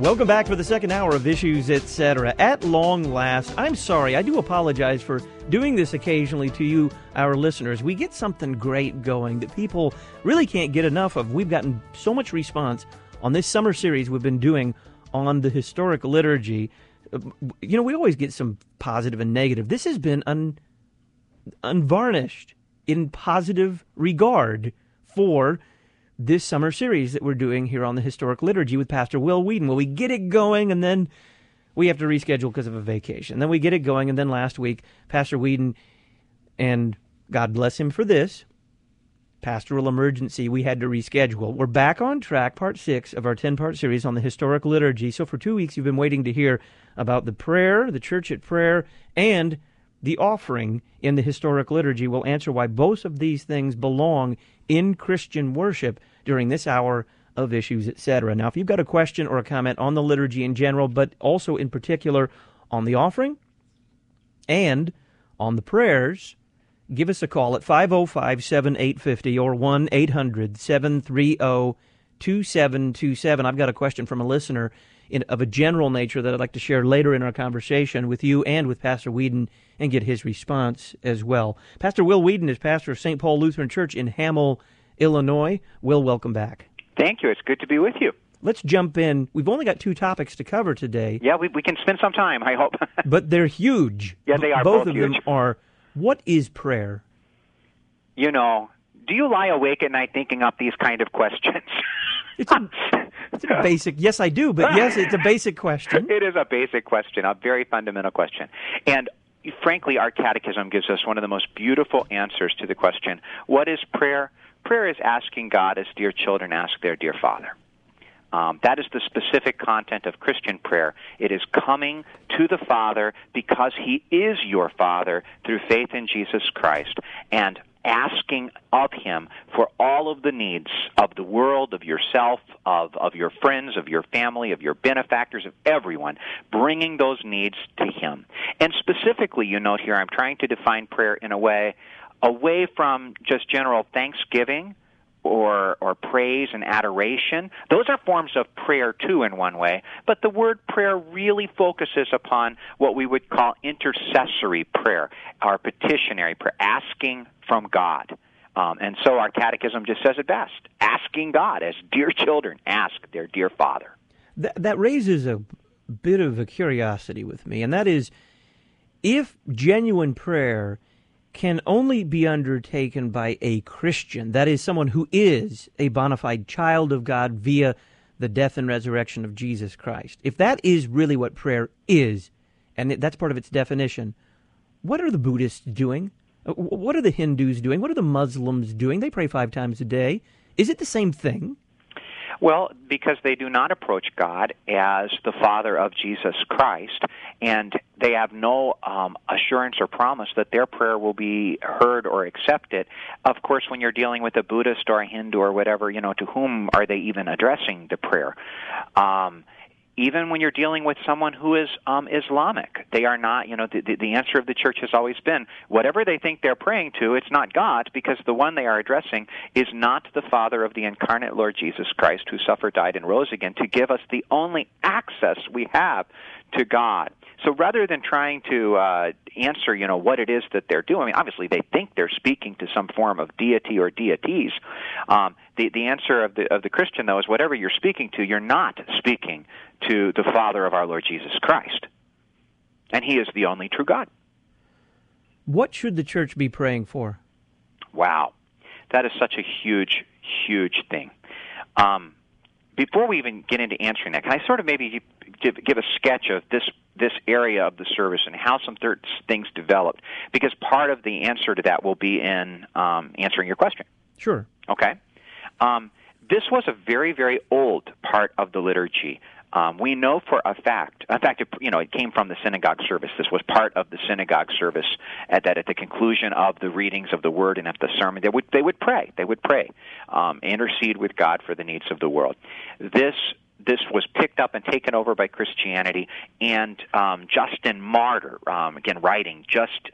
Welcome back for the second hour of Issues, Etc. At long last, I'm sorry, I do apologize for doing this occasionally to you, our listeners. We get something great going that people really can't get enough of. We've gotten so much response on this summer series we've been doing on the historic liturgy. You know, we always get some positive and negative. This has been unvarnished in positive regard for this summer series that we're doing here on the historic liturgy with Pastor Will Weedon. Well, we get it going, and then we have to reschedule because of a vacation. Then we get it going, and then last week, Pastor Weedon, and God bless him for this, pastoral emergency, we had to reschedule. We're back on track, part 6 of our 10-part series on the historic liturgy. So for 2 weeks, you've been waiting to hear about the prayer, the church at prayer, and the offering in the historic liturgy. We'll answer why both of these things belong in Christian worship during this hour of Issues, Etc. Now, if you've got a question or a comment on the liturgy in general, but also in particular on the offering and on the prayers, give us a call at 505-7850 or 1-800-730-2727. I've got a question from a listener of a general nature that I'd like to share later in our conversation with you and with Pastor Weedon and get his response as well. Pastor Will Weedon is pastor of St. Paul Lutheran Church in Hamel, Illinois. Will, welcome back. Thank you. It's good to be with you. Let's jump in. We've only got 2 topics to cover today. Yeah, we can spend some time, I hope. But they're huge. Yeah, they are both both of huge. them are. What is prayer? You know, do you lie awake at night thinking up these kind of questions? It's a basic, yes, I do, but yes, it's a basic question. It is a basic question, a very fundamental question. And frankly, our catechism gives us one of the most beautiful answers to the question, what is prayer? Prayer is asking God as dear children ask their dear Father. That is the specific content of Christian prayer. It is coming to the Father because He is your Father through faith in Jesus Christ, and asking of Him for all of the needs of the world, of yourself, of your friends, of your family, of your benefactors, of everyone, bringing those needs to Him. And specifically, you note here, I'm trying to define prayer in a way away from just general thanksgiving or praise and adoration. Those are forms of prayer, too, in one way. But the word prayer really focuses upon what we would call intercessory prayer, our petitionary prayer, asking from God. And so our catechism just says it best, asking God as dear children ask their dear Father. That raises a bit of a curiosity with me, and that is, if genuine prayer can only be undertaken by a Christian, that is, someone who is a bona fide child of God via the death and resurrection of Jesus Christ, if that is really what prayer is, and that's part of its definition, what are the Buddhists doing? What are the Hindus doing? What are the Muslims doing? They pray 5 times a day. Is it the same thing? Well, because they do not approach God as the Father of Jesus Christ, and they have no assurance or promise that their prayer will be heard or accepted. Of course, when you're dealing with a Buddhist or a Hindu or whatever, to whom are they even addressing the prayer? Even when you're dealing with someone who is Islamic, they are not, the answer of the church has always been, whatever they think they're praying to, it's not God, because the one they are addressing is not the Father of the incarnate Lord Jesus Christ, who suffered, died, and rose again to give us the only access we have to God. So rather than trying to answer, what it is that they're doing, obviously they think they're speaking to some form of deity or deities. The answer of the Christian, though, is whatever you're speaking to, you're not speaking to the Father of our Lord Jesus Christ. And He is the only true God. What should the church be praying for? Wow. That is such a huge, huge thing. Before we even get into answering that, can I sort of maybe give a sketch of this area of the service and how some things developed? Because part of the answer to that will be in answering your question. Sure. Okay. This was a very, very old part of the liturgy. We know for a fact, in fact, it came from the synagogue service. This was part of the synagogue service at the conclusion of the readings of the Word and at the sermon, they would pray, intercede with God for the needs of the world. this was picked up and taken over by Christianity, and Justin Martyr, again writing just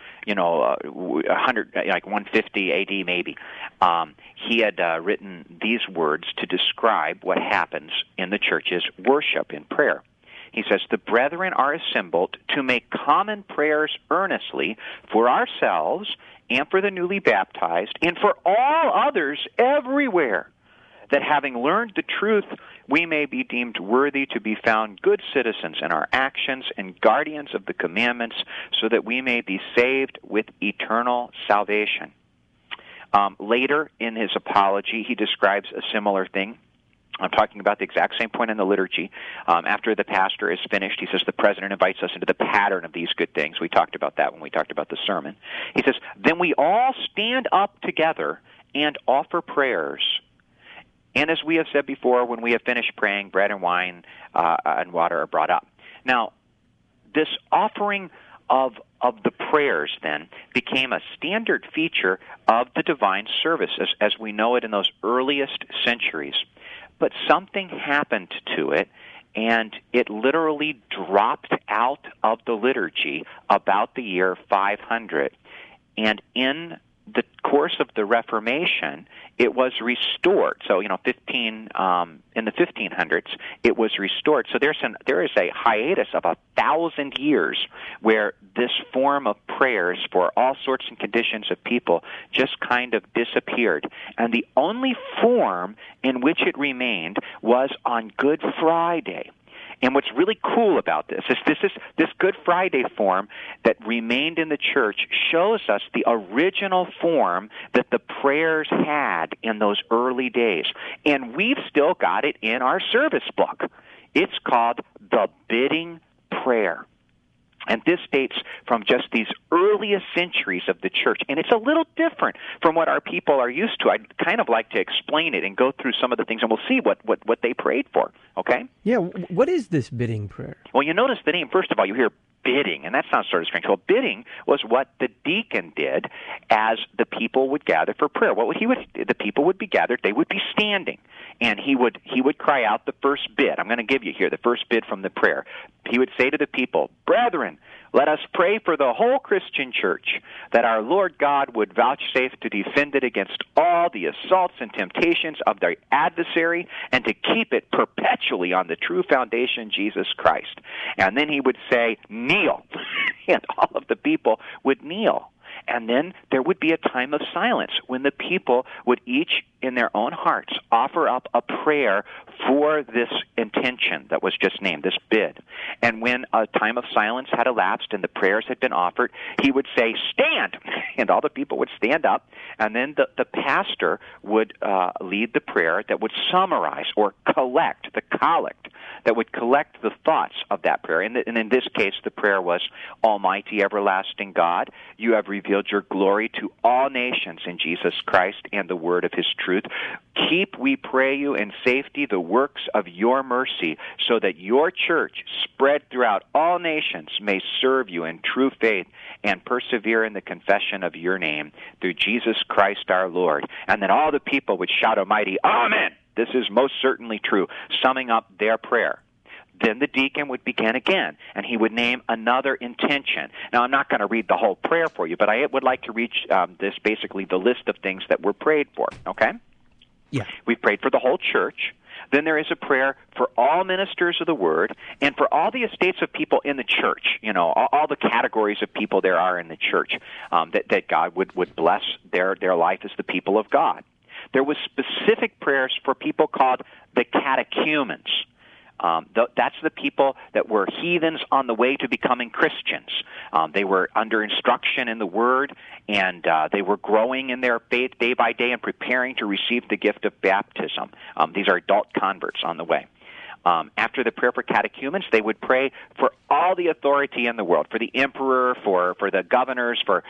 100, like 150 A.D. maybe, he had written these words to describe what happens in the church's worship in prayer. He says, "The brethren are assembled to make common prayers earnestly for ourselves and for the newly baptized and for all others everywhere, that having learned the truth, we may be deemed worthy to be found good citizens in our actions and guardians of the commandments, so that we may be saved with eternal salvation." Later in his apology, he describes a similar thing. I'm talking about the exact same point in the liturgy. After the pastor is finished, he says the president invites us into the pattern of these good things. We talked about that when we talked about the sermon. He says, "Then we all stand up together and offer prayers. And as we have said before, when we have finished praying, bread and wine and water are brought up." Now, this offering of the prayers then became a standard feature of the divine service as we know it in those earliest centuries. But something happened to it, and it literally dropped out of the liturgy about the year 500. And in the course of the Reformation, it was restored. So, in the 1500s, it was restored. So there is a hiatus of 1,000 years where this form of prayers for all sorts and conditions of people just kind of disappeared. And the only form in which it remained was on Good Friday. And what's really cool about this Good Friday form that remained in the church shows us the original form that the prayers had in those early days. And we've still got it in our service book. It's called the Bidding Prayer. And this dates from just these earliest centuries of the church. And it's a little different from what our people are used to. I'd kind of like to explain it and go through some of the things, and we'll see what they prayed for, okay? Yeah, what is this bidding prayer? Well, you notice the name, first of all, you hear bidding, and that sounds sort of strange. Well, bidding was what the deacon did as the people would gather for prayer. The people would be gathered, they would be standing, and he would cry out the first bid. I'm going to give you here the first bid from the prayer. He would say to the people, "Brethren, let us pray for the whole Christian church, that our Lord God would vouchsafe to defend it against all the assaults and temptations of their adversary, and to keep it perpetually on the true foundation, Jesus Christ." And then he would say, "Kneel," and all of the people would kneel. And then there would be a time of silence when the people would each, in their own hearts, offer up a prayer for this intention that was just named, this bid. And when a time of silence had elapsed and the prayers had been offered, he would say, "Stand!" And all the people would stand up, and then the pastor would lead the prayer that would summarize or collect, the collect, that would collect the thoughts of that prayer. And in this case, the prayer was, "Almighty, everlasting God, you have revealed your glory to all nations in Jesus Christ and the word of his truth. Keep, we pray you, in safety the works of your mercy, so that your church, spread throughout all nations, may serve you in true faith and persevere in the confession of your name, through Jesus Christ our Lord." And then all the people would shout a mighty Amen. This is most certainly true, summing up their prayer. Then the deacon would begin again, and he would name another intention. Now, I'm not going to read the whole prayer for you, but I would like to reach basically the list of things that were prayed for, okay? Yeah. We've prayed for the whole church. Then there is a prayer for all ministers of the word and for all the estates of people in the church, all the categories of people there are in the church, that God would bless their life as the people of God. There was specific prayers for people called the catechumens. That's the people that were heathens on the way to becoming Christians. They were under instruction in the Word, and they were growing in their faith day by day and preparing to receive the gift of baptism. These are adult converts on the way. After the prayer for catechumens, they would pray for all the authority in the world, for the emperor, for the governors, for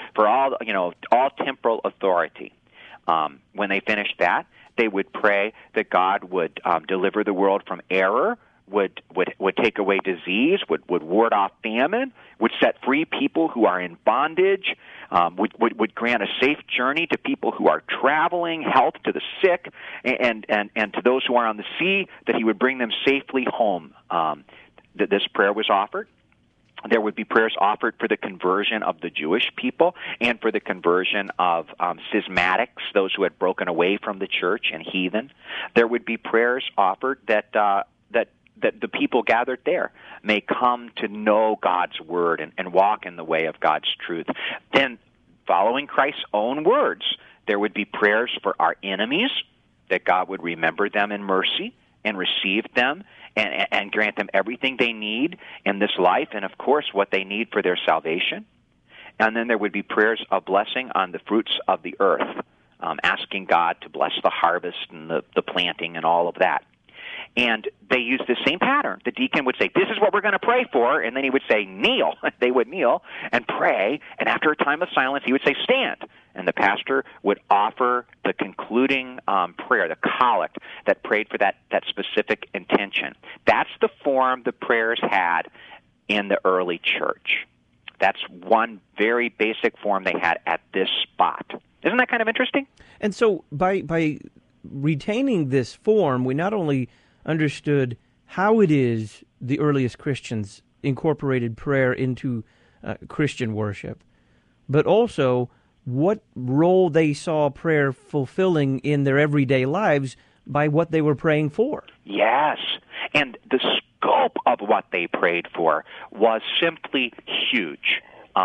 all temporal authority. When they finished that, they would pray that God would deliver the world from error, would take away disease, would ward off famine, would set free people who are in bondage, would grant a safe journey to people who are traveling, health to the sick, and to those who are on the sea, that he would bring them safely home. That this prayer was offered. There would be prayers offered for the conversion of the Jewish people and for the conversion of schismatics, those who had broken away from the church and heathen. There would be prayers offered that the people gathered there may come to know God's word and walk in the way of God's truth. Then, following Christ's own words, there would be prayers for our enemies, that God would remember them in mercy and receive them and grant them everything they need in this life, and of course what they need for their salvation. And then there would be prayers of blessing on the fruits of the earth, asking God to bless the harvest and the planting and all of that. And they used the same pattern. The deacon would say, "This is what we're going to pray for," and then he would say, "Kneel." They would kneel and pray, and after a time of silence, he would say, "Stand." And the pastor would offer the concluding prayer, the collect, that prayed for that specific intention. That's the form the prayers had in the early church. That's one very basic form they had at this spot. Isn't that kind of interesting? And so by retaining this form, we not only understood how it is the earliest Christians incorporated prayer into Christian worship, but also what role they saw prayer fulfilling in their everyday lives by what they were praying for. Yes, and the scope of what they prayed for was simply huge.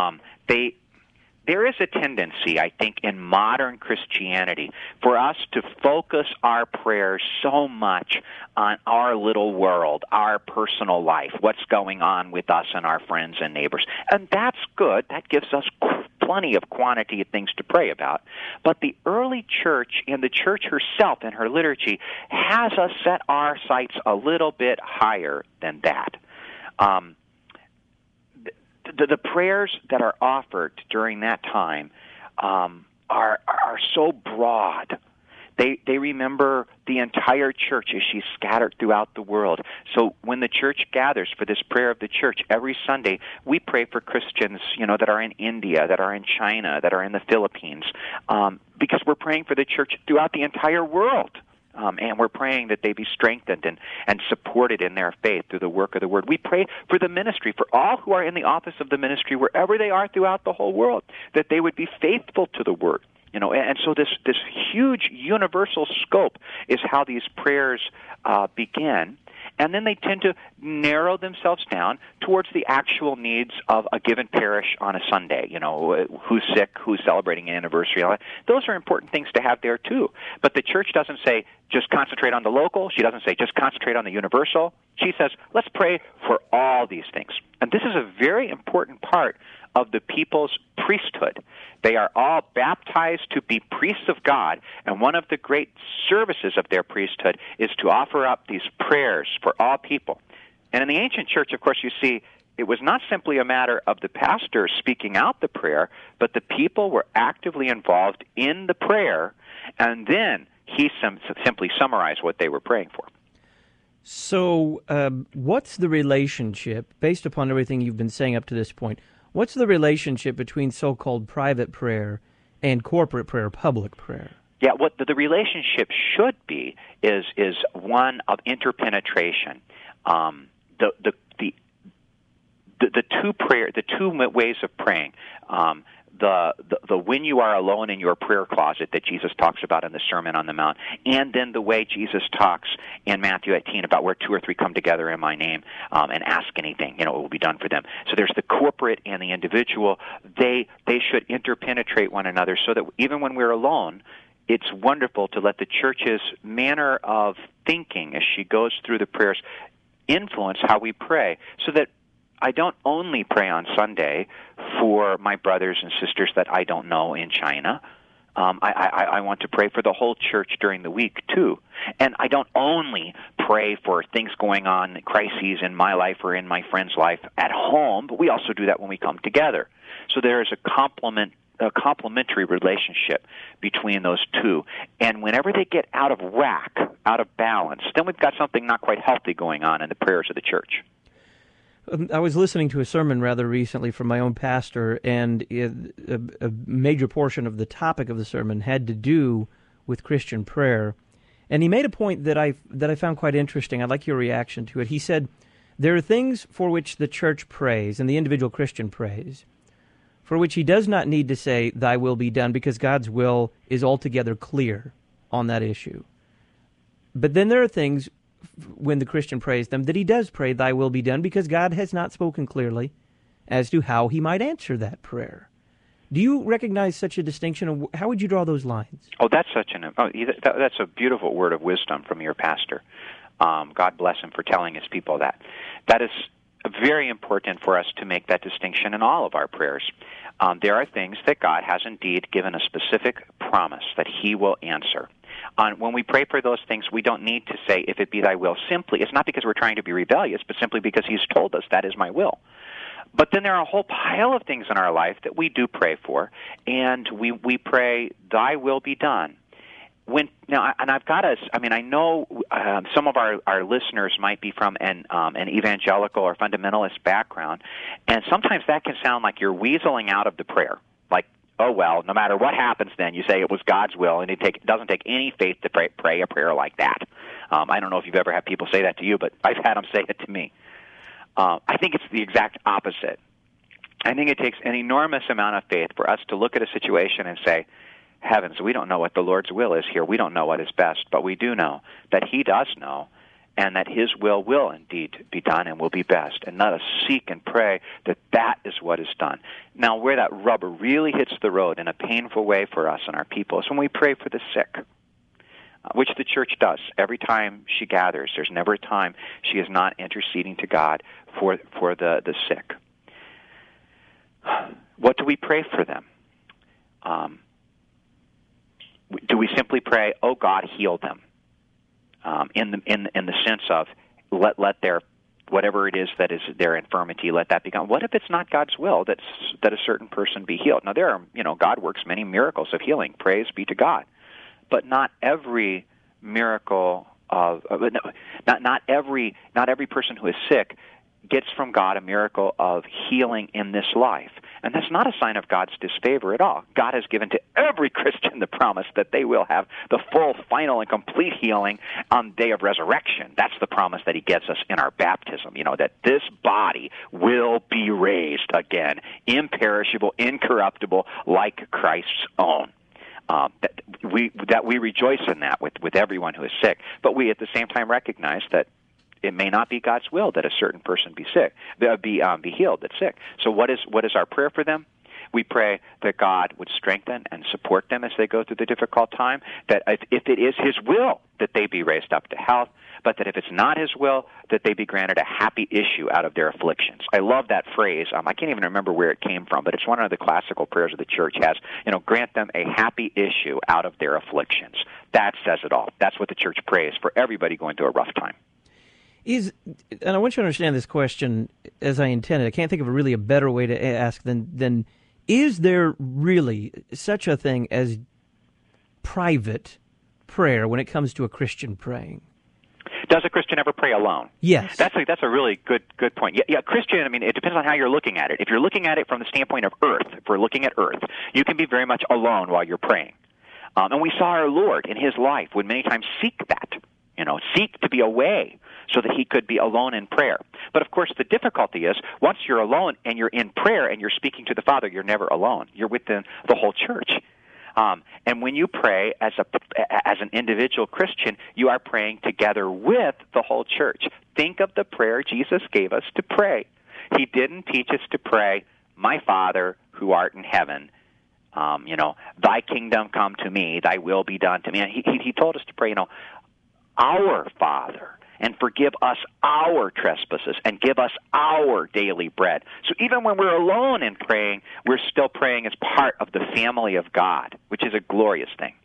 There is a tendency, I think, in modern Christianity for us to focus our prayers so much on our little world, our personal life, what's going on with us and our friends and neighbors. And that's good. That gives us plenty of quantity of things to pray about. But the early church and the church herself in her liturgy has us set our sights a little bit higher than that. The prayers that are offered during that time are so broad. They remember the entire church as she's scattered throughout the world. So when the church gathers for this prayer of the church every Sunday, we pray for Christians, that are in India, that are in China, that are in the Philippines, because we're praying for the church throughout the entire world. And we're praying that they be strengthened and supported in their faith through the work of the Word. We pray for the ministry, for all who are in the office of the ministry, wherever they are throughout the whole world, that they would be faithful to the Word. And so this huge universal scope is how these prayers begin. And then they tend to narrow themselves down towards the actual needs of a given parish on a Sunday. Who's sick, who's celebrating an anniversary. Those are important things to have there, too. But the church doesn't say, just concentrate on the local. She doesn't say, just concentrate on the universal. She says, let's pray for all these things. And this is a very important part of the people's priesthood. They are all baptized to be priests of God, and one of the great services of their priesthood is to offer up these prayers for all people. And in the ancient church, of course, you see, it was not simply a matter of the pastor speaking out the prayer, but the people were actively involved in the prayer, and then he simply summarized what they were praying for. So what's the relationship, based upon everything you've been saying up to this point, what's the relationship between so-called private prayer and corporate prayer, public prayer? Yeah, what the relationship should be is one of interpenetration. The two ways of praying. The when you are alone in your prayer closet that Jesus talks about in the Sermon on the Mount, and then the way Jesus talks in Matthew 18 about where two or three come together in my name and ask anything, it will be done for them. So there's the corporate and the individual. They should interpenetrate one another so that even when we're alone, it's wonderful to let the church's manner of thinking as she goes through the prayers influence how we pray, so that I don't only pray on Sunday for my brothers and sisters that I don't know in China. I want to pray for the whole church during the week, too. And I don't only pray for things going on, crises in my life or in my friend's life at home, but we also do that when we come together. So there is a complement a complementary relationship between those two. And whenever they get out of whack, out of balance, then we've got something not quite healthy going on in the prayers of the church. I was listening to a sermon rather recently from my own pastor, and a major portion of the topic of the sermon had to do with Christian prayer. And he made a point that I found quite interesting. I'd like your reaction to it. He said, there are things for which the church prays, and the individual Christian prays, for which he does not need to say, thy will be done, because God's will is altogether clear on that issue. But then there are things, when the Christian prays them, that he does pray, thy will be done, because God has not spoken clearly as to how he might answer that prayer. Do you recognize such a distinction? How would you draw those lines? Oh, that's that's a beautiful word of wisdom from your pastor. God bless him for telling his people that. That is very important for us to make that distinction in all of our prayers. There are things that God has indeed given a specific promise that he will answer. When we pray for those things, we don't need to say, if it be thy will, simply. It's not because we're trying to be rebellious, but simply because he's told us that is my will. But then there are a whole pile of things in our life that we do pray for, and we pray, thy will be done. I know some of our listeners might be from an evangelical or fundamentalist background, and sometimes that can sound like you're weaseling out of the prayer. Like, oh, well, no matter what happens then, you say it was God's will, and it doesn't take any faith to pray a prayer like that. I don't know if you've ever had people say that to you, but I've had them say it to me. I think it's the exact opposite. I think it takes an enormous amount of faith for us to look at a situation and say, heavens, we don't know what the Lord's will is here. We don't know what is best, but we do know that he does know, and that his will indeed be done and will be best. And let us seek and pray that that is what is done. Now, where that rubber really hits the road in a painful way for us and our people is when we pray for the sick, which the church does every time she gathers. There's never a time she is not interceding to God for the sick. What do we pray for them? Do we simply pray, "Oh God, heal them"? In the sense of let their whatever it is that is their infirmity, let that be gone. What if it's not God's will that a certain person be healed? Now there are God works many miracles of healing. Praise be to God, but not every miracle of not every person who is sick gets from God a miracle of healing in this life. And that's not a sign of God's disfavor at all. God has given to every Christian the promise that they will have the full, final, and complete healing on the day of resurrection. That's the promise that he gives us in our baptism, that this body will be raised again, imperishable, incorruptible, like Christ's own. That we rejoice in that with everyone who is sick. But we at the same time recognize that it may not be God's will that a certain person be healed that's sick. So what is our prayer for them? We pray that God would strengthen and support them as they go through the difficult time, that if it is his will that they be raised up to health, but that if it's not his will, that they be granted a happy issue out of their afflictions. I love that phrase. I can't even remember where it came from, but it's one of the classical prayers of the church has, grant them a happy issue out of their afflictions. That says it all. That's what the church prays for everybody going through a rough time. And I want you to understand this question as I intended. I can't think of a better way to ask than is there really such a thing as private prayer when it comes to a Christian praying? Does a Christian ever pray alone? Yes. That's a really good point. Yeah, Christian, it depends on how you're looking at it. If you're looking at it from the standpoint of earth, if we're looking at earth, you can be very much alone while you're praying. And we saw our Lord in his life would many times seek that, seek to be away so that he could be alone in prayer. But of course, the difficulty is once you're alone and you're in prayer and you're speaking to the Father, you're never alone. You're within the whole church. And when you pray as an individual Christian, you are praying together with the whole church. Think of the prayer Jesus gave us to pray. He didn't teach us to pray, "My Father who art in heaven, thy kingdom come to me, thy will be done to me." And he told us to pray, "Our Father, and forgive us our trespasses, and give us our daily bread." So even when we're alone in praying, we're still praying as part of the family of God, which is a glorious thing.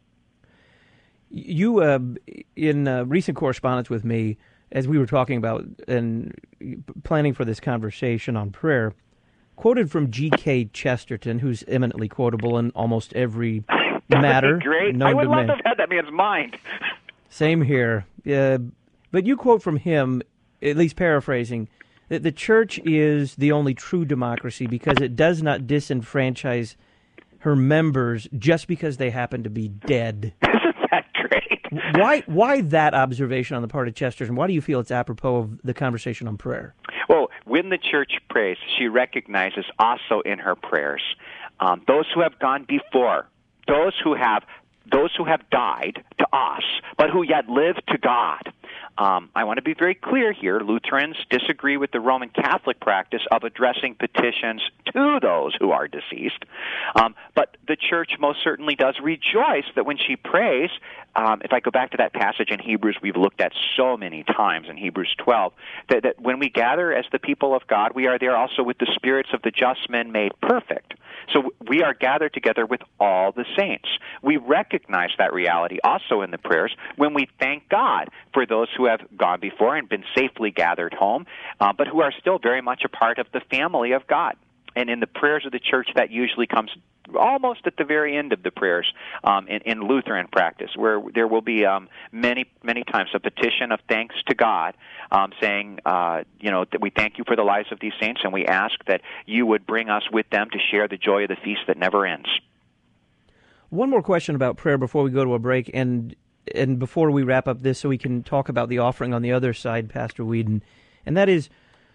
You, in recent correspondence with me, as we were talking about and planning for this conversation on prayer, quoted from G.K. Chesterton, who's eminently quotable in almost every matter. Would be great. I would love to have had that man's mind. Same here. But you quote from him, at least paraphrasing, that the church is the only true democracy because it does not disenfranchise her members just because they happen to be dead. Isn't that great? Why that observation on the part of Chesterton? Why do you feel it's apropos of the conversation on prayer? Well, when the church prays, she recognizes also in her prayers those who have gone before, those who have died to us, but who yet live to God. I want to be very clear here. Lutherans disagree with the Roman Catholic practice of addressing petitions to those who are deceased. But the church most certainly does rejoice that when she prays, if I go back to that passage in Hebrews we've looked at so many times in Hebrews 12, that when we gather as the people of God, we are there also with the spirits of the just men made perfect. So we are gathered together with all the saints. We recognize that reality also in the prayers when we thank God for those who have gone before and been safely gathered home, but who are still very much a part of the family of God. And in the prayers of the church, that usually comes almost at the very end of the prayers in Lutheran practice, where there will be many times a petition of thanks to God, saying, that we thank you for the lives of these saints, and we ask that you would bring us with them to share the joy of the feast that never ends. One more question about prayer before we go to a break, and before we wrap up this, so we can talk about the offering on the other side, Pastor Whedon, and that is,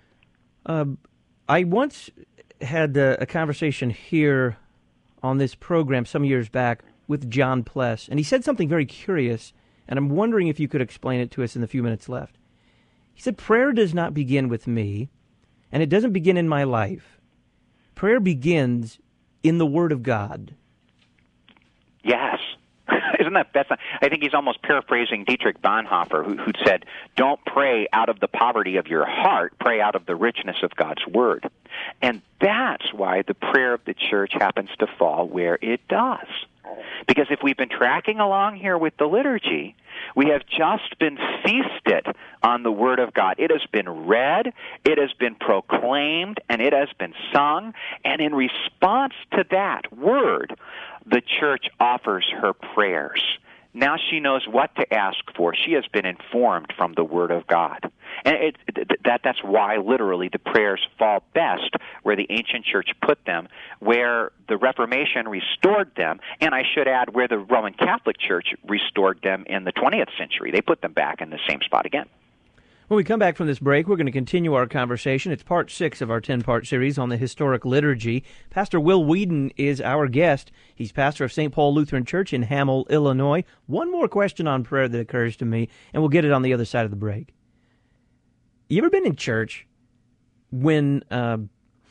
I once had a conversation here on this program some years back with John Pless, and he said something very curious, and I'm wondering if you could explain it to us in the few minutes left. He said, prayer does not begin with me, and it doesn't begin in my life. Prayer begins in the Word of God. Yes. Isn't that best? I think he's almost paraphrasing Dietrich Bonhoeffer, who said, don't pray out of the poverty of your heart, pray out of the richness of God's Word. And that's why the prayer of the church happens to fall where it does. Because if we've been tracking along here with the liturgy, we have just been feasted on the Word of God. It has been read, it has been proclaimed, and it has been sung. And in response to that Word, the church offers her prayers. Now she knows what to ask for. She has been informed from the Word of God. And that's why, literally, the prayers fall best where the ancient church put them, where the Reformation restored them, and I should add, where the Roman Catholic Church restored them in the 20th century. They put them back in the same spot again. When we come back from this break, we're going to continue our conversation. It's part 6 of our 10-part series on the historic liturgy. Pastor Will Whedon is our guest. He's pastor of St. Paul Lutheran Church in Hamel, Illinois. One more question on prayer that occurs to me, and we'll get it on the other side of the break. You ever been in church when the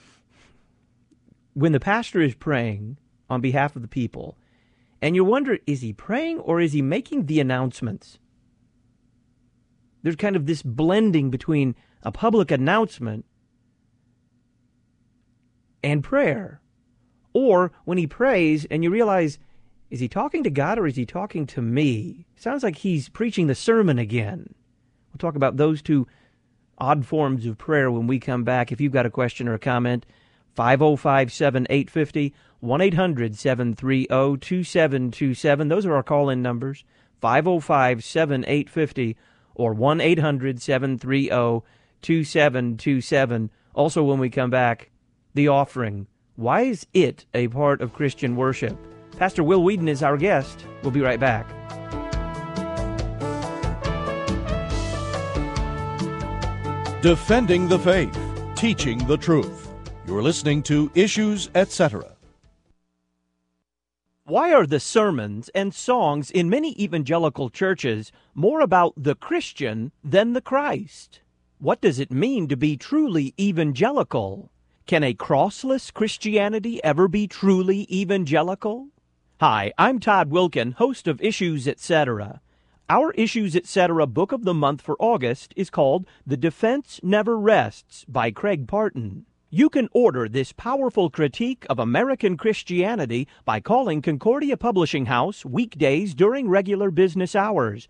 pastor is praying on behalf of the people, and you wonder, is he praying or is he making the announcements? There's kind of this blending between a public announcement and prayer. Or when he prays and you realize, is he talking to God or is he talking to me? Sounds like he's preaching the sermon again. We'll talk about those two odd forms of prayer when we come back. If you've got a question or a comment, 505-7850, 1-800-730-2727. Those are our call-in numbers, 505-7850, or 1-800-730-2727. Also, when we come back, the offering. Why is it a part of Christian worship? Pastor Will Whedon is our guest. We'll be right back. Defending the faith, teaching the truth. You're listening to Issues, Etc. Why are the sermons and songs in many evangelical churches more about the Christian than the Christ? What does it mean to be truly evangelical? Can a crossless Christianity ever be truly evangelical? Hi, I'm Todd Wilkin, host of Issues, Etc. Our Issues, Etc. book of the month for August is called The Defense Never Rests by Craig Parton. You can order this powerful critique of American Christianity by calling Concordia Publishing House weekdays during regular business hours,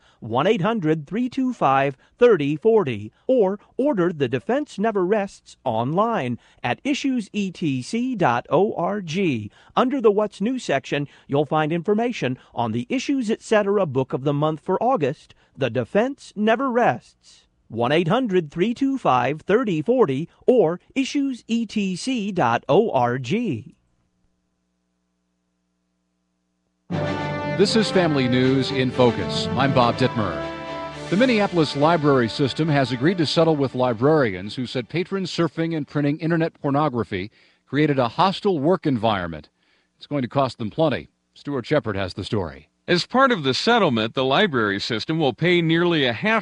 1-800-325-3040, or order The Defense Never Rests online at issuesetc.org. Under the What's New section, you'll find information on the Issues Etc. Book of the Month for August, The Defense Never Rests. 1-800-325-3040 or issuesetc.org. This is Family News in Focus. I'm Bob Dittmer. The Minneapolis library system has agreed to settle with librarians who said patrons surfing and printing internet pornography created a hostile work environment. It's going to cost them plenty. Stuart Shepard has the story. As part of the settlement, the library system will pay nearly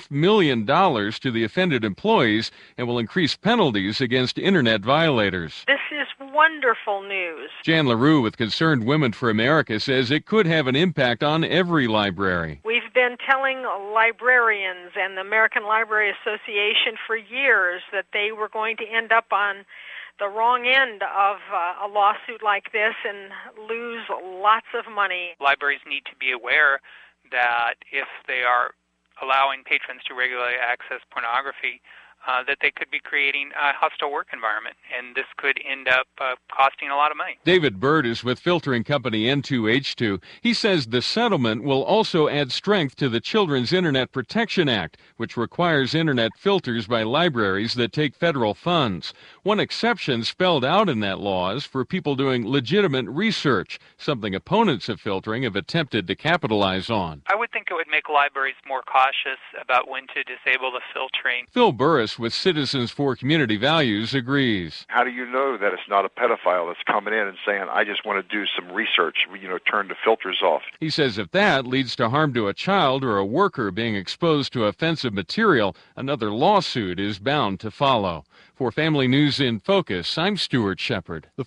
$500,000 to the offended employees and will increase penalties against internet violators. This is wonderful news. Jan LaRue with Concerned Women for America says it could have an impact on every library. We've been telling librarians and the American Library Association for years that they were going to end up on the wrong end of a lawsuit like this and lose lots of money. Libraries need to be aware that if they are allowing patrons to regularly access pornography, that they could be creating a hostile work environment, and this could end up costing a lot of money. David Bird is with filtering company N2H2. He says the settlement will also add strength to the Children's Internet Protection Act, which requires internet filters by libraries that take federal funds. One exception spelled out in that law is for people doing legitimate research, something opponents of filtering have attempted to capitalize on. I would think it would make libraries more cautious about when to disable the filtering. Phil Burris with Citizens for Community Values agrees. How do you know that it's not a pedophile that's coming in and saying, I just want to do some research, turn the filters off? He says if that leads to harm to a child or a worker being exposed to offensive material, another lawsuit is bound to follow. For Family News in Focus, I'm Stuart Shepard. The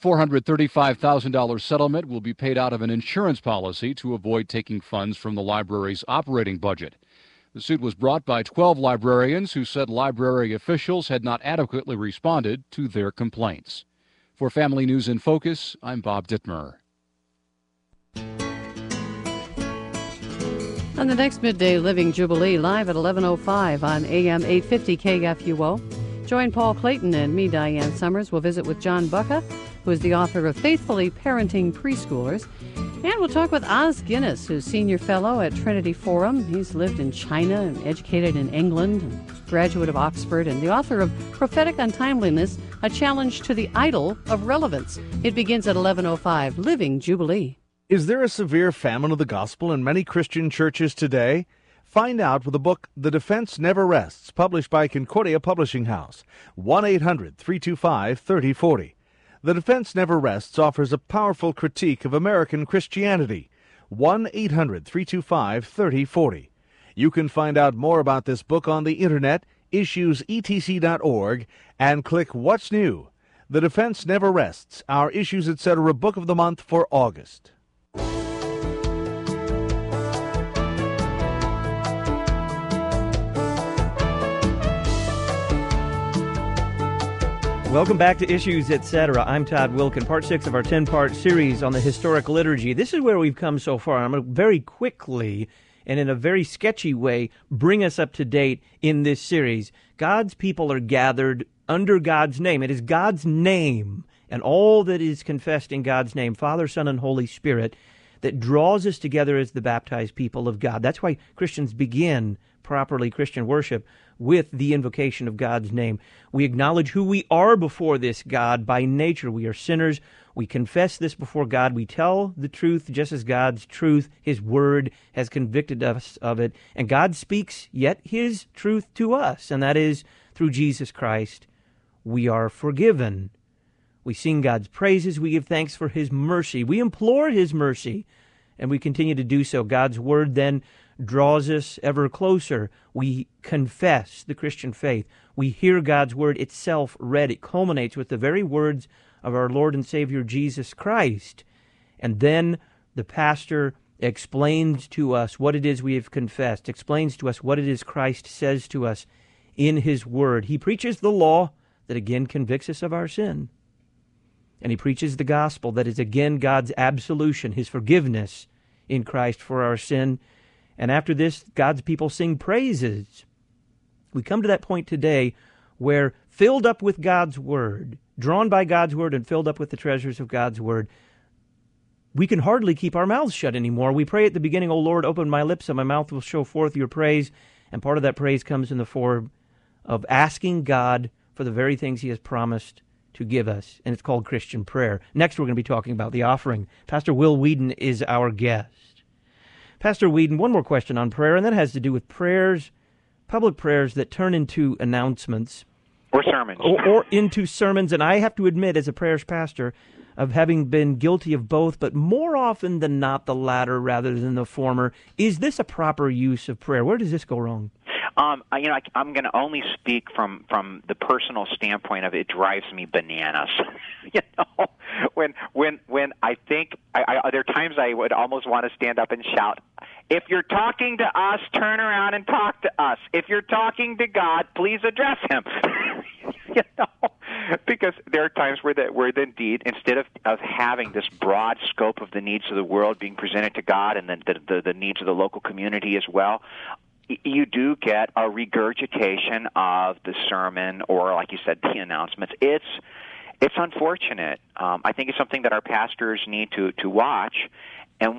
$435,000 settlement will be paid out of an insurance policy to avoid taking funds from the library's operating budget. The suit was brought by 12 librarians who said library officials had not adequately responded to their complaints. For Family News in Focus, I'm Bob Dittmer. On the next Midday Living Jubilee, live at 11:05 on AM 850 KFUO. Join Paul Clayton and me, Diane Summers. We'll visit with John Bucca, who is the author of Faithfully Parenting Preschoolers. And we'll talk with Oz Guinness, who's Senior Fellow at Trinity Forum. He's lived in China and educated in England, and graduate of Oxford, and the author of Prophetic Untimeliness, A Challenge to the Idol of Relevance. It begins at 11:05, Living Jubilee. Is there a severe famine of the gospel in many Christian churches today? Find out with the book The Defense Never Rests, published by Concordia Publishing House. 1-800-325-3040. The Defense Never Rests offers a powerful critique of American Christianity. 1-800-325-3040. You can find out more about this book on the internet, issuesetc.org, and click What's New. The Defense Never Rests, our Issues Etc. Book of the Month for August. Welcome back to Issues Etc. I'm Todd Wilkin, part 6 of our 10-part series on the historic liturgy. This is where we've come so far. I'm going to very quickly and in a very sketchy way bring us up to date in this series. God's people are gathered under God's name. It is God's name and all that is confessed in God's name, Father, Son, and Holy Spirit, that draws us together as the baptized people of God. That's why Christians begin properly Christian worship with the invocation of God's name. We acknowledge who we are before this God by nature. We are sinners. We confess this before God. We tell the truth just as God's truth, His Word, has convicted us of it. And God speaks yet His truth to us, and that is through Jesus Christ. We are forgiven. We sing God's praises. We give thanks for His mercy. We implore His mercy, and we continue to do so. God's Word then draws us ever closer. We confess the Christian faith. We hear God's Word itself read. It culminates with the very words of our Lord and Savior Jesus Christ. And then the pastor explains to us what it is we have confessed, explains to us what it is Christ says to us in His Word. He preaches the law that again convicts us of our sin. And he preaches the gospel that is, again, God's absolution, his forgiveness in Christ for our sin. And after this, God's people sing praises. We come to that point today where, filled up with God's word, drawn by God's word and filled up with the treasures of God's word, we can hardly keep our mouths shut anymore. We pray at the beginning, O Lord, open my lips and my mouth will show forth your praise. And part of that praise comes in the form of asking God for the very things he has promised to give us. And it's called Christian prayer. Next, we're going to be talking about the offering. Pastor Will Weedon is our guest. Pastor Weedon, one more question on prayer, and that has to do with prayers, public prayers that turn into announcements. Or sermons. Or into sermons. And I have to admit, as a prayers pastor, of having been guilty of both, but more often than not the latter rather than the former. Is this a proper use of prayer? Where does this go wrong? I'm going to only speak from the personal standpoint of it drives me bananas. When I think there are times I would almost want to stand up and shout, if you're talking to us, turn around and talk to us. If you're talking to God, please address him. Because there are times where indeed, instead of having this broad scope of the needs of the world being presented to God and then the needs of the local community as well, you do get a regurgitation of the sermon or, like you said, the announcements. It's unfortunate. I think it's something that our pastors need to watch. And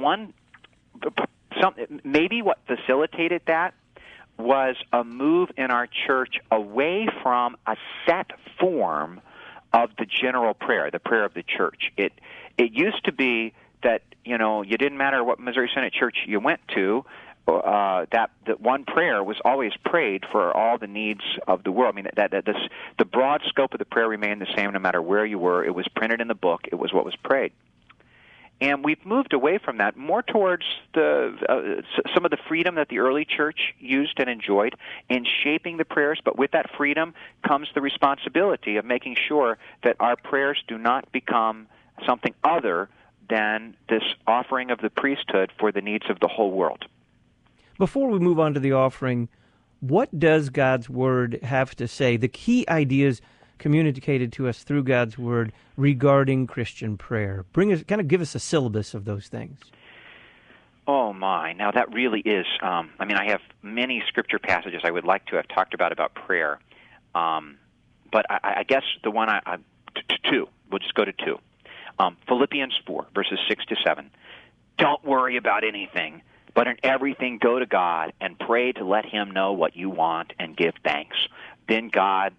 maybe what facilitated that was a move in our church away from a set form of the general prayer, the prayer of the church. It used to be that, you didn't matter what Missouri Synod church you went to, that one prayer was always prayed for all the needs of the world. I mean, the broad scope of the prayer remained the same no matter where you were. It was printed in the book. It was what was prayed. And we've moved away from that more towards some of the freedom that the early church used and enjoyed in shaping the prayers, but with that freedom comes the responsibility of making sure that our prayers do not become something other than this offering of the priesthood for the needs of the whole world. Before we move on to the offering, what does God's Word have to say, the key ideas communicated to us through God's Word regarding Christian prayer? Give us a syllabus of those things. Oh, my. Now, that really is, I have many Scripture passages I would like to have talked about prayer, but I guess the one two, we'll just go to two. Philippians 4, verses 6 to 7. Don't worry about anything, but in everything go to God and pray to let him know what you want and give thanks. Then God's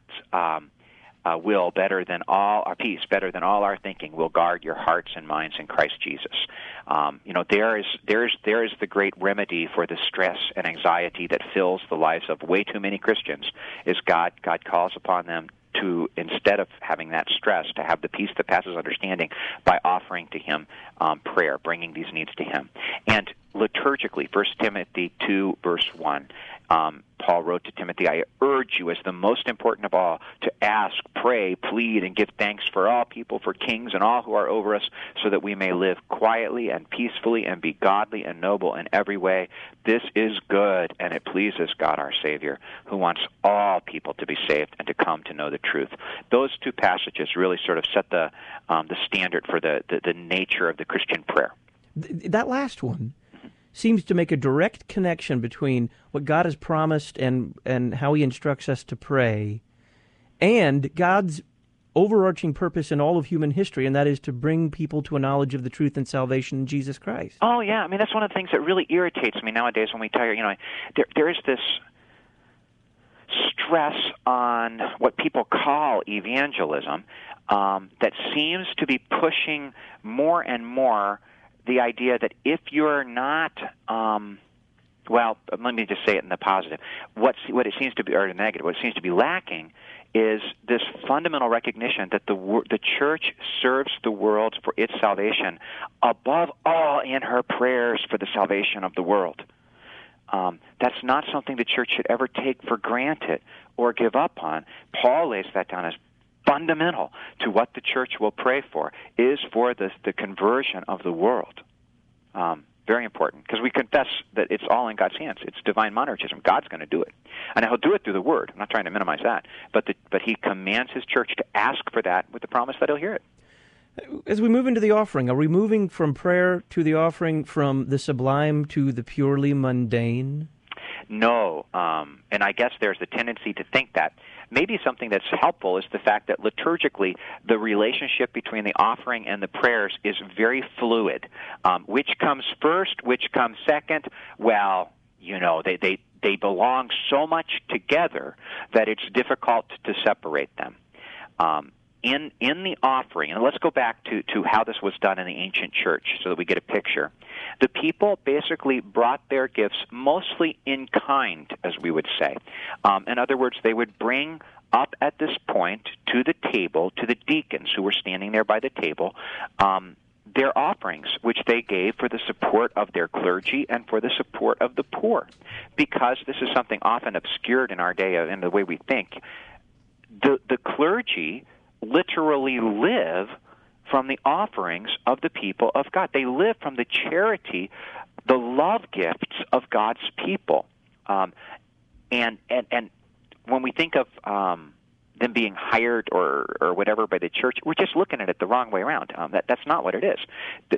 will, better than all our peace, better than all our thinking, will guard your hearts and minds in Christ Jesus. There is the great remedy for the stress and anxiety that fills the lives of way too many Christians. Is God calls upon them to, instead of having that stress, to have the peace that passes understanding by offering to him prayer, bringing these needs to him. And liturgically, 1 Timothy 2, verse 1, Paul wrote to Timothy, I urge you, as the most important of all, to ask, pray, plead, and give thanks for all people, for kings and all who are over us, so that we may live quietly and peacefully and be godly and noble in every way. This is good, and it pleases God our Savior, who wants all people to be saved and to come to know the truth. Those two passages really sort of set the standard for the nature of the Christian prayer. That last one seems to make a direct connection between what God has promised and how he instructs us to pray and God's overarching purpose in all of human history, and that is to bring people to a knowledge of the truth and salvation in Jesus Christ. Oh, yeah. That's one of the things that really irritates me nowadays when we tell there is this stress on what people call evangelism that seems to be pushing more and more the idea that if you're not, let me just say it in the positive. What it seems to be, or the negative, what it seems to be lacking is this fundamental recognition that the church serves the world for its salvation above all in her prayers for the salvation of the world. That's not something the church should ever take for granted or give up on. Paul lays that down as fundamental to what the church will pray for, is for the conversion of the world. Very important, because we confess that it's all in God's hands. It's divine monarchism. God's going to do it. And he'll do it through the Word. I'm not trying to minimize that. But he commands his church to ask for that with the promise that he'll hear it. As we move into the offering, are we moving from prayer to the offering, from the sublime to the purely mundane? No, and I guess there's a tendency to think that. Maybe something that's helpful is the fact that liturgically the relationship between the offering and the prayers is very fluid. Which comes first, which comes second? Well, they belong so much together that it's difficult to separate them. In the offering, and let's go back to how this was done in the ancient church so that we get a picture. The people basically brought their gifts mostly in kind, as we would say. In other words, they would bring up at this point to the table, to the deacons who were standing there by the table, their offerings, which they gave for the support of their clergy and for the support of the poor. Because this is something often obscured in our day in the way we think, the clergy literally live from the offerings of the people of God. They live from the charity, the love gifts of God's people. And when we think of them being hired or whatever by the church, we're just looking at it the wrong way around. That's not what it is.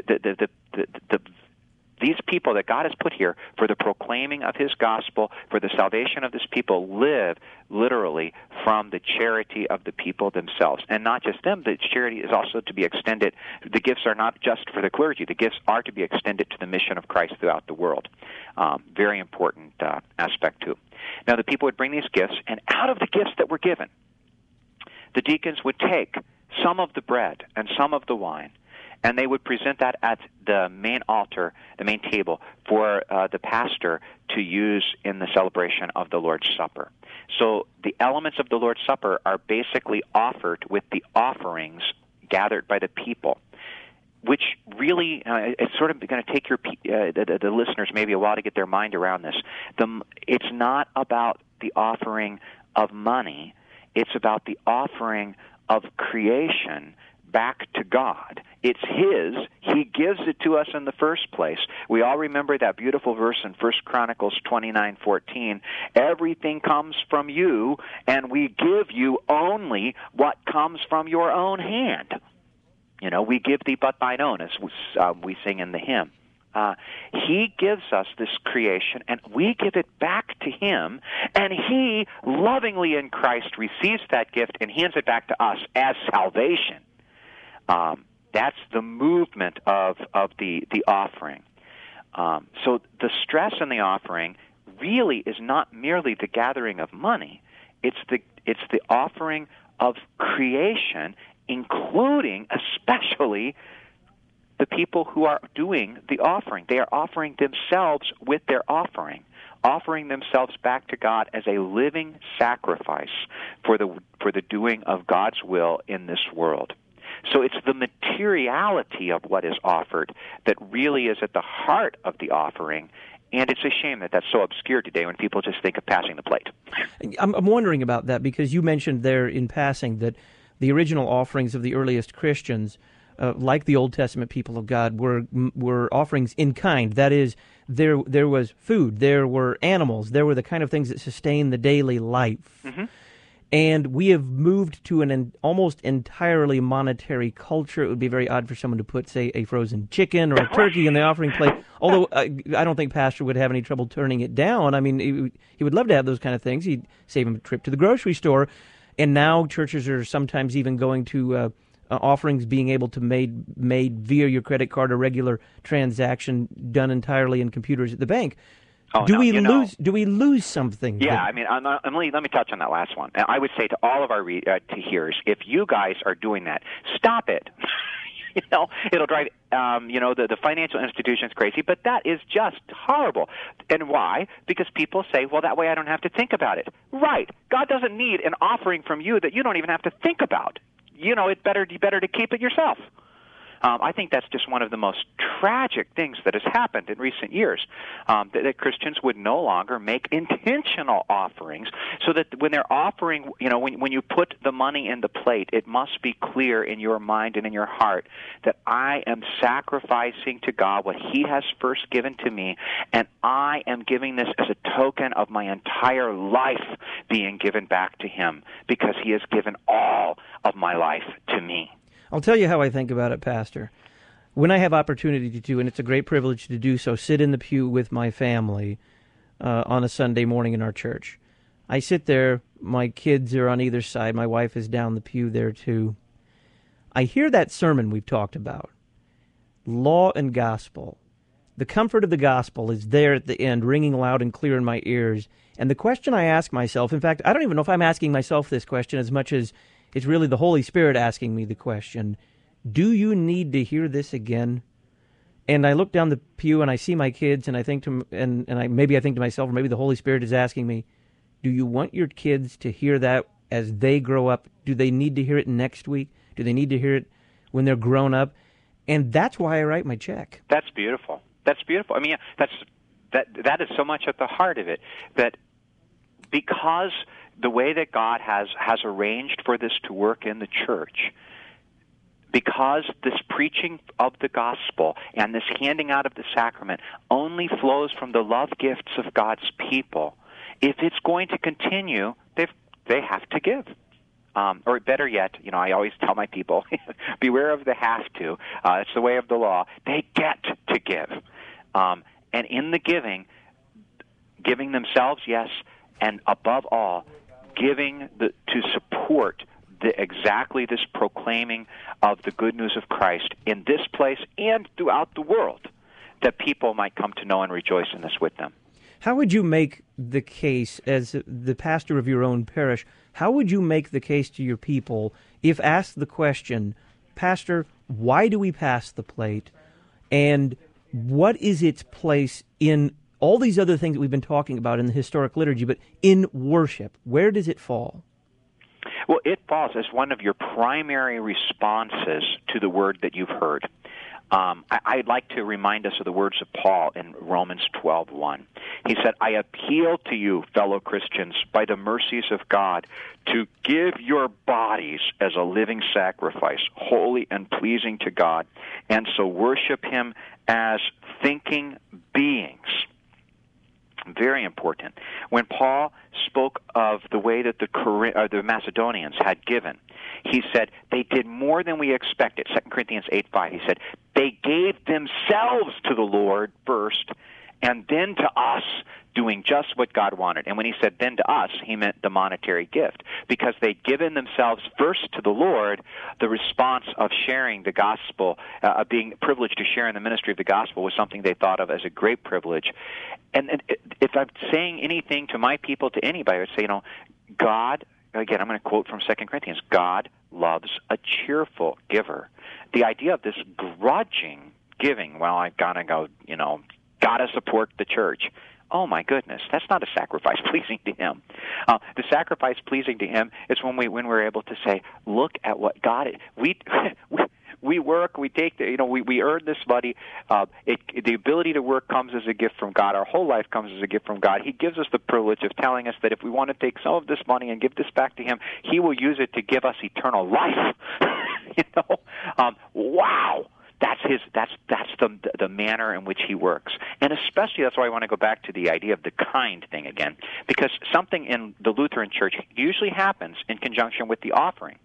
These people that God has put here for the proclaiming of His gospel, for the salvation of His people, live literally from the charity of the people themselves. And not just them, the charity is also to be extended. The gifts are not just for the clergy. The gifts are to be extended to the mission of Christ throughout the world. Very important aspect, too. Now, the people would bring these gifts, and out of the gifts that were given, the deacons would take some of the bread and some of the wine, and they would present that at the main altar, the main table, for the pastor to use in the celebration of the Lord's Supper. So the elements of the Lord's Supper are basically offered with the offerings gathered by the people, which really, it's sort of going to take the listeners maybe a while to get their mind around this. It's not about the offering of money. It's about the offering of creation back to God. It's His. He gives it to us in the first place. We all remember that beautiful verse in 1 Chronicles 29:14. Everything comes from you, and we give you only what comes from your own hand. We give thee but thine own, as we sing in the hymn. He gives us this creation, and we give it back to Him, and He lovingly in Christ receives that gift and hands it back to us as salvation. That's the movement of the offering. So the stress in the offering really is not merely the gathering of money. It's the offering of creation, including especially the people who are doing the offering. They are offering themselves with their offering themselves back to God as a living sacrifice for the doing of God's will in this world. So it's the materiality of what is offered that really is at the heart of the offering, and it's a shame that that's so obscure today when people just think of passing the plate. I'm wondering about that because you mentioned there in passing that the original offerings of the earliest Christians, like the Old Testament people of God, were offerings in kind. That is, there was food, there were animals, there were the kind of things that sustain the daily life. Mm-hmm. And we have moved to an almost entirely monetary culture. It would be very odd for someone to put, say, a frozen chicken or a turkey in the offering plate, although I don't think Pastor would have any trouble turning it down. I mean, he would love to have those kind of things. He'd save him a trip to the grocery store. And now churches are sometimes even going to offerings being able to made via your credit card, a regular transaction done entirely in computers at the bank. Do we lose something? Yeah, I mean, let me touch on that last one. I would say to all of our hearers, if you guys are doing that, stop it. It'll drive the financial institutions crazy, but that is just horrible. And why? Because people say, well, that way I don't have to think about it. Right. God doesn't need an offering from you that you don't even have to think about. It's better to keep it yourself. I think that's just one of the most tragic things that has happened in recent years, that Christians would no longer make intentional offerings, so that when they're offering, when you put the money in the plate, it must be clear in your mind and in your heart that I am sacrificing to God what He has first given to me, and I am giving this as a token of my entire life being given back to Him, because He has given all of my life to me. I'll tell you how I think about it, Pastor. When I have opportunity to, and it's a great privilege to do so, sit in the pew with my family on a Sunday morning in our church. I sit there, my kids are on either side, my wife is down the pew there too. I hear that sermon we've talked about, law and gospel. The comfort of the gospel is there at the end, ringing loud and clear in my ears. And the question I ask myself, in fact, I don't even know if I'm asking myself this question as much as it's really the Holy Spirit asking me the question, do you need to hear this again? And I look down the pew and I see my kids and I think to I think to myself, or maybe the Holy Spirit is asking me, do you want your kids to hear that as they grow up? Do they need to hear it next week? Do they need to hear it when they're grown up? And that's why I write my check. That's beautiful. That's beautiful. I mean, that is so much at the heart of it, that because the way that God has arranged for this to work in the church, because this preaching of the gospel and this handing out of the sacrament only flows from the love gifts of God's people, if it's going to continue, they have to give. Or better yet, I always tell my people, beware of the have to. It's the way of the law. They get to give. And in the giving themselves, yes, and above all, giving to support exactly this proclaiming of the good news of Christ in this place and throughout the world, that people might come to know and rejoice in this with them. How would you make the case, as the pastor of your own parish, how would you make the case to your people if asked the question, Pastor, why do we pass the plate? And what is its place in all these other things that we've been talking about in the historic liturgy, but in worship? Where does it fall? Well, it falls as one of your primary responses to the word that you've heard. I'd like to remind us of the words of Paul in Romans 12:1. He said, I appeal to you, fellow Christians, by the mercies of God, to give your bodies as a living sacrifice, holy and pleasing to God, and so worship Him as thinking beings. Very important. When Paul spoke of the way that the Macedonians had given, he said they did more than we expected. 2 Corinthians 8:5, he said, they gave themselves to the Lord first, and then to us, doing just what God wanted. And when he said then to us, he meant the monetary gift. Because they'd given themselves first to the Lord, the response of sharing the gospel, of being privileged to share in the ministry of the gospel, was something they thought of as a great privilege. And if I'm saying anything to my people, to anybody, I would say, God, again, I'm going to quote from 2 Corinthians, God loves a cheerful giver. The idea of this grudging giving, well, I've got to go, got to support the church. Oh, my goodness, that's not a sacrifice pleasing to Him. The sacrifice pleasing to Him is when we're able to say, look at what God is. We work, we take, we earn this money. The ability to work comes as a gift from God. Our whole life comes as a gift from God. He gives us the privilege of telling us that if we want to take some of this money and give this back to Him, He will use it to give us eternal life. Wow. That's the manner in which He works. And especially that's why I want to go back to the idea of the kind thing again, because something in the Lutheran Church usually happens in conjunction with the offering.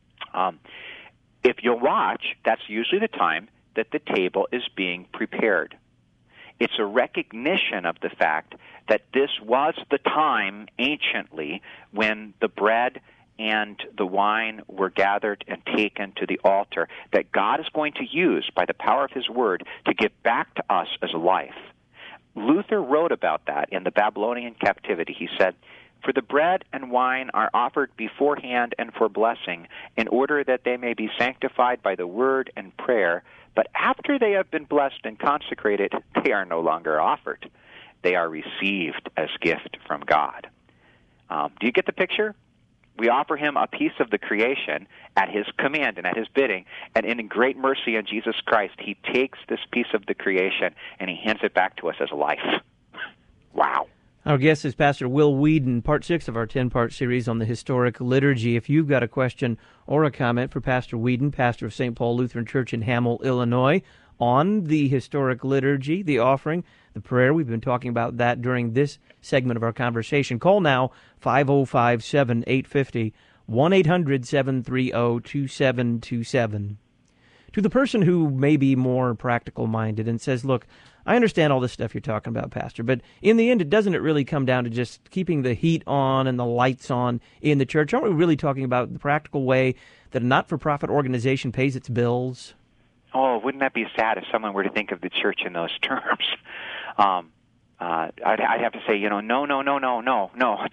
If you'll watch, that's usually the time that the table is being prepared. It's a recognition of the fact that this was the time anciently when the bread and the wine were gathered and taken to the altar, that God is going to use by the power of His Word to give back to us as life. Luther wrote about that in the Babylonian captivity. He said, for the bread and wine are offered beforehand and for blessing, in order that they may be sanctified by the word and prayer, but after they have been blessed and consecrated, they are no longer offered. They are received as gift from God. Do you get the picture? We offer Him a piece of the creation at His command and at His bidding, and in great mercy in Jesus Christ, He takes this piece of the creation and He hands it back to us as life. Wow. Our guest is Pastor Will Weedon, part 6 of our 10-part series on the historic liturgy. If you've got a question or a comment for Pastor Weedon, pastor of St. Paul Lutheran Church in Hamel, Illinois, on the historic liturgy, the offering, the prayer, we've been talking about that during this segment of our conversation. Call now, 505-7850, 1-800-730-2727. To the person who may be more practical-minded and says, look, I understand all this stuff you're talking about, Pastor, but in the end, doesn't it really come down to just keeping the heat on and the lights on in the church? Aren't we really talking about the practical way that a not-for-profit organization pays its bills? Oh, wouldn't that be sad if someone were to think of the church in those terms? I'd have to say, no.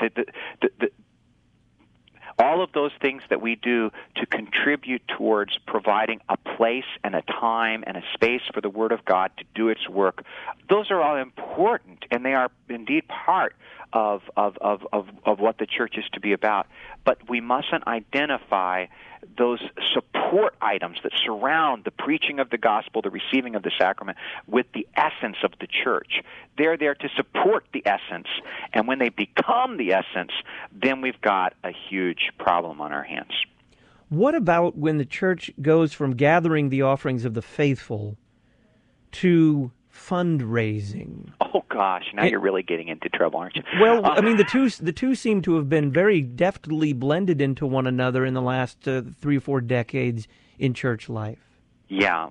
All of those things that we do to contribute towards providing a place and a time and a space for the Word of God to do its work, those are all important, and they are indeed part of what the church is to be about. But we mustn't identify those support items that surround the preaching of the gospel, the receiving of the sacrament, with the essence of the church. They're there to support the essence, and when they become the essence, then we've got a huge problem on our hands. What about when the church goes from gathering the offerings of the faithful to fundraising? Oh gosh, now you're really getting into trouble, aren't you? Well, I mean, the two seem to have been very deftly blended into one another in the last 3 or 4 decades in church life. Yeah.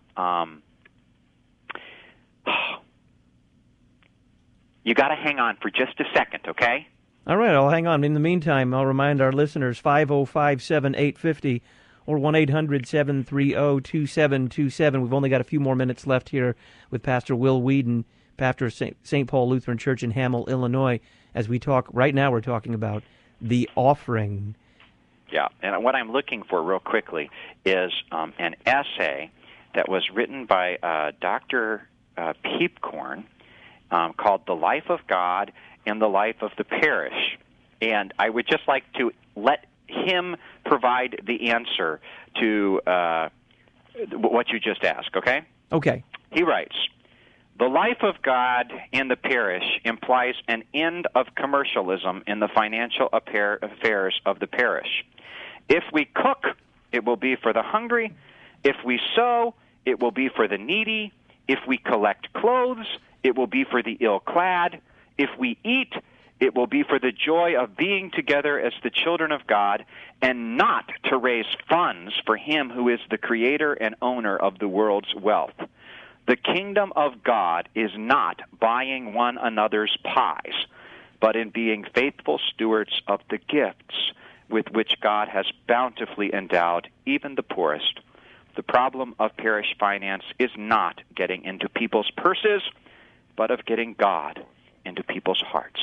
You got to hang on for just a second, okay? All right, I'll hang on. In the meantime, I'll remind our listeners 505-7850 or 1-800-730-2727. We've only got a few more minutes left here with Pastor Will Weedon, pastor of St. Paul Lutheran Church in Hamel, Illinois. As we talk, right now we're talking about the offering. Yeah, and what I'm looking for real quickly is an essay that was written by Dr. Peepcorn called The Life of God and the Life of the Parish. And I would just like to let him provide the answer to what you just asked, okay? Okay. He writes, the life of God and the parish implies an end of commercialism in the financial affairs of the parish. If we cook, it will be for the hungry. If we sow, it will be for the needy. If we collect clothes, it will be for the ill-clad. If we eat, it will be for the joy of being together as the children of God, and not to raise funds for Him who is the creator and owner of the world's wealth. The kingdom of God is not buying one another's pies, but in being faithful stewards of the gifts with which God has bountifully endowed even the poorest. The problem of parish finance is not getting into people's purses, but of getting God into people's hearts.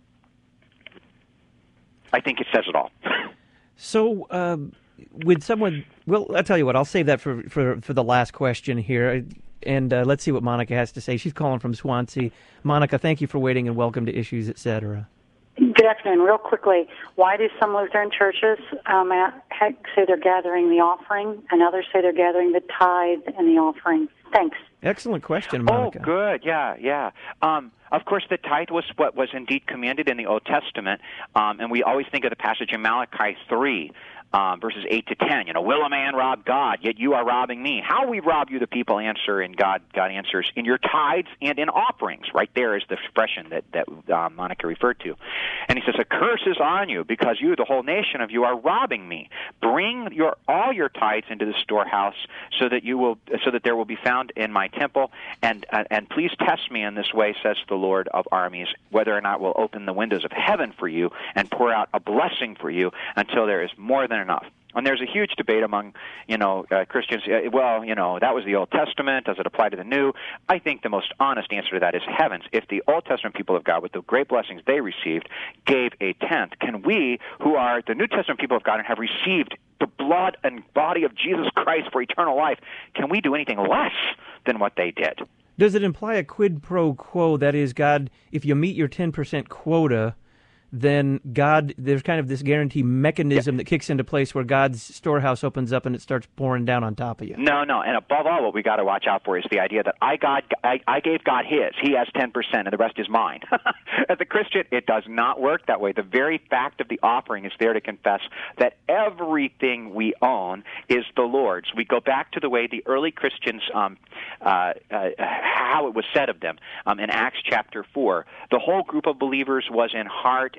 I think it says it all. So, with someone, well, I'll tell you what, I'll save that for the last question here, and let's see what Monica has to say. She's calling from Swansea. Monica, thank you for waiting, and welcome to Issues, Etc. Good afternoon. Real quickly, why do some Lutheran churches say they're gathering the offering, and others say they're gathering the tithe and the offering? Thanks. Excellent question, Monica. Oh, good. Yeah. Of course, the tithe was what was indeed commanded in the Old Testament, and we always think of the passage in Malachi 3, verses 8 to 10. Will a man rob God? Yet you are robbing me. How we rob you, the people answer, and God answers, in your tithes and in offerings. Right there is the expression that Monica referred to. And he says, a curse is on you, because you, the whole nation of you, are robbing me. Bring all your tithes into the storehouse, so that there will be found in my temple, and please test me in this way, says the Lord of armies, whether or not we'll open the windows of heaven for you and pour out a blessing for you until there is more than enough. And there's a huge debate among, Christians. That was the Old Testament. Does it apply to the New? I think the most honest answer to that is heavens. If the Old Testament people of God, with the great blessings they received, gave a tenth, can we, who are the New Testament people of God and have received the blood and body of Jesus Christ for eternal life, can we do anything less than what they did? Does it imply a quid pro quo? That is, God, if you meet your 10% quota, then God, there's kind of this guarantee mechanism that kicks into place where God's storehouse opens up and it starts pouring down on top of you. No, and above all, what we got to watch out for is the idea that I gave God His. He has 10%, and the rest is mine. As a Christian, it does not work that way. The very fact of the offering is there to confess that everything we own is the Lord's. We go back to the way the early Christians, how it was said of them in Acts chapter 4. The whole group of believers was in heart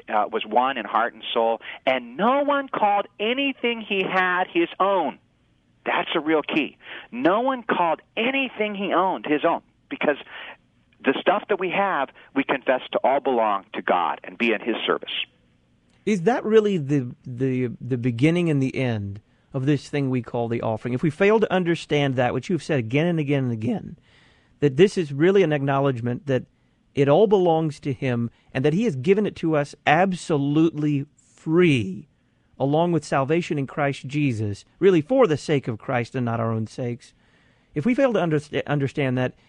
was one in heart and soul, and no one called anything he had his own. That's a real key. No one called anything he owned his own, because the stuff that we have, we confess to all belong to God and be in his service. Is that really the beginning and the end of this thing we call the offering? If we fail to understand that, which you've said again and again and again, that this is really an acknowledgement that it all belongs to him and that he has given it to us absolutely free, along with salvation in Christ Jesus, really for the sake of Christ and not our own sakes. If we fail to understand that,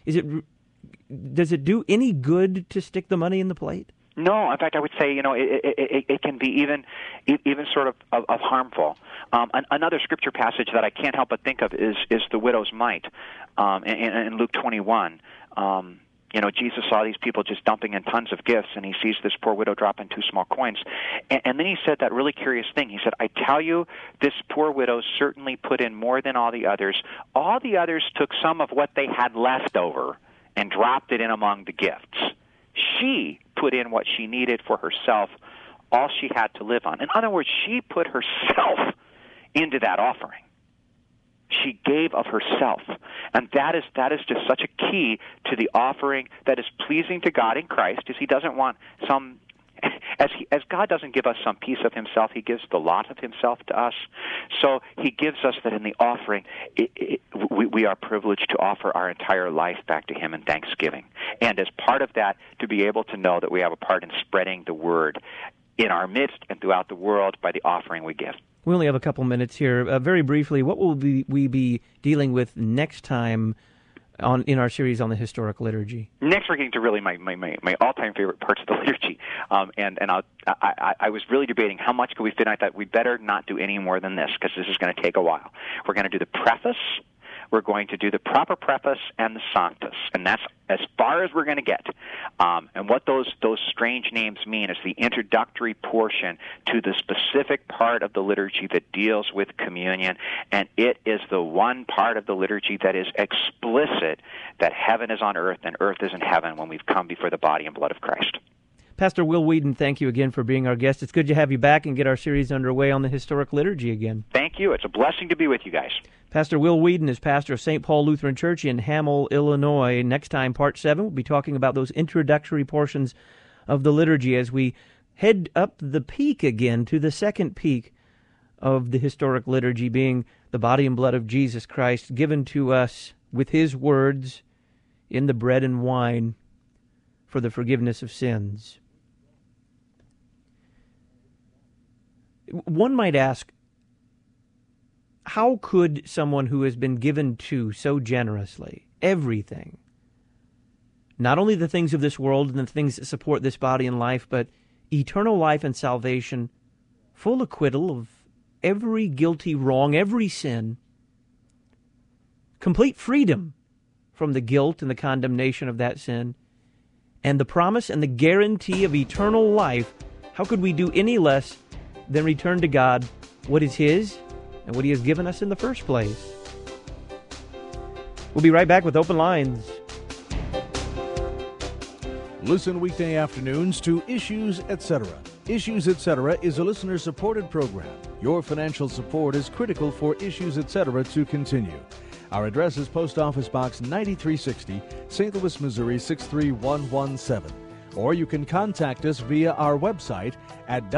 does it do any good to stick the money in the plate? No, in fact, I would say, it can be even sort of harmful. Another scripture passage that I can't help but think of is the widow's mite in Luke 21. Jesus saw these people just dumping in tons of gifts, and he sees this poor widow drop in 2 small coins. And then he said that really curious thing. He said, I tell you, this poor widow certainly put in more than all the others. All the others took some of what they had left over and dropped it in among the gifts. She put in what she needed for herself, all she had to live on. In other words, she put herself into that offering. She gave of herself. And that is just such a key to the offering that is pleasing to God in Christ, is he doesn't want some, as God doesn't give us some piece of himself, he gives the lot of himself to us. So he gives us that in the offering, we are privileged to offer our entire life back to him in thanksgiving. And as part of that, to be able to know that we have a part in spreading the word in our midst and throughout the world by the offering we give. We only have a couple minutes here. Very briefly, what will we be dealing with next time in our series on the historic liturgy? Next, we're getting to really my all-time favorite parts of the liturgy, and I was really debating how much could we fit on that. We better not do any more than this, because this is going to take a while. We're going to do the preface. We're going to do the proper preface and the Sanctus, and that's as far as we're going to get. And what those strange names mean is the introductory portion to the specific part of the liturgy that deals with communion, and it is the one part of the liturgy that is explicit that heaven is on earth and earth is in heaven when we've come before the body and blood of Christ. Pastor Will Weedon, thank you again for being our guest. It's good to have you back and get our series underway on the historic liturgy again. Thank you. It's a blessing to be with you guys. Pastor Will Weedon is pastor of St. Paul Lutheran Church in Hamel, Illinois. Next time, Part 7, we'll be talking about those introductory portions of the liturgy as we head up the peak again to the second peak of the historic liturgy, being the body and blood of Jesus Christ given to us with his words in the bread and wine for the forgiveness of sins. One might ask, how could someone who has been given to so generously everything, not only the things of this world and the things that support this body and life, but eternal life and salvation, full acquittal of every guilty wrong, every sin, complete freedom from the guilt and the condemnation of that sin, and the promise and the guarantee of eternal life, how could we do any less than return to God what is his and what he has given us in the first place? We'll be right back with Open Lines. Listen weekday afternoons to Issues Etc. Issues Etc. is a listener-supported program. Your financial support is critical for Issues Etc. to continue. Our address is Post Office Box 9360, St. Louis, Missouri 63117. Or you can contact us via our website at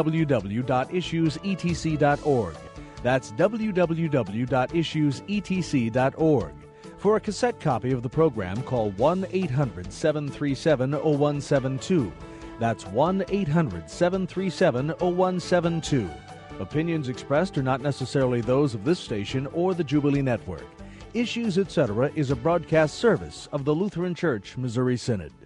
www.issuesetc.org. That's www.issuesetc.org. For a cassette copy of the program, call 1-800-737-0172. That's 1-800-737-0172. Opinions expressed are not necessarily those of this station or the Jubilee Network. Issues Etc. is a broadcast service of the Lutheran Church Missouri Synod.